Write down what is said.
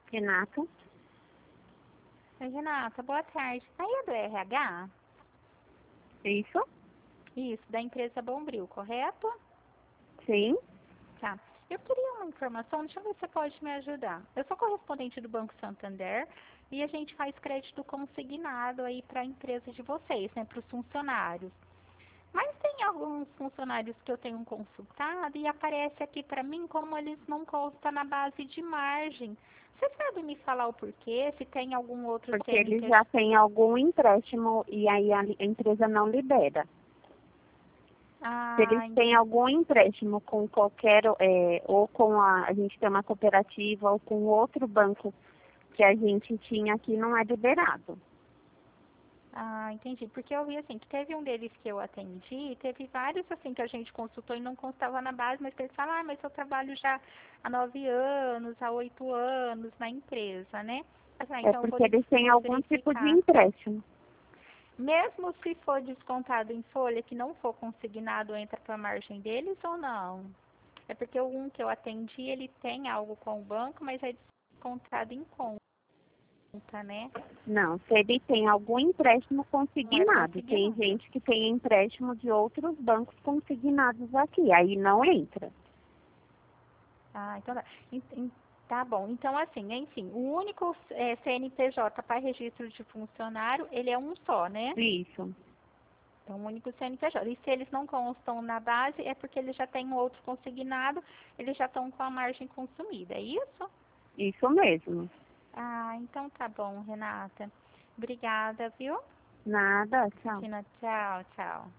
Renata? Oi, Renata, boa tarde. Aí é do RH? Isso? Isso, da empresa Bombril, correto? Sim? Tá. Eu queria uma informação, deixa eu ver se você pode me ajudar. Eu sou correspondente do Banco Santander e a gente faz crédito consignado aí para a empresa de vocês, né, para os funcionários. Mas tem alguns funcionários que eu tenho consultado e aparece aqui para mim como eles não constam na base de margem. Você sabe me falar o porquê? Se tem algum outro Porque eles CNPJ? já têm algum empréstimo e aí a empresa não libera. Se eles Ah, têm algum empréstimo com qualquer, ou com a gente tem uma cooperativa ou com outro banco que a gente tinha aqui, não é liberado. entendi. Porque eu vi assim, que teve um deles que eu atendi, e teve vários assim que a gente consultou e não constava na base, mas eles falaram, mas eu trabalho já há 9 anos, há 8 anos na empresa, né? É Então eu porque eles têm vou algum tipo de verificar. empréstimo. Mesmo se for descontado em folha, que não for consignado, entra para a margem deles ou não? É porque um que eu atendi, ele tem algo com o banco, mas é descontado em conta, né? Não, se ele tem algum empréstimo Não é consignado. Tem consignado. gente que tem empréstimo de outros bancos consignados aqui, aí não entra. Então tá. Tá bom. Então, assim, enfim, o único CNPJ para registro de funcionário, ele é um só, né? Isso, Então, o único CNPJ. E se eles não constam na base, é porque eles já têm um outro consignado, eles já estão com a margem consumida, é isso? isso mesmo. Então tá bom, Renata. Obrigada, viu? Nada, tchau. Imagina, tchau, tchau.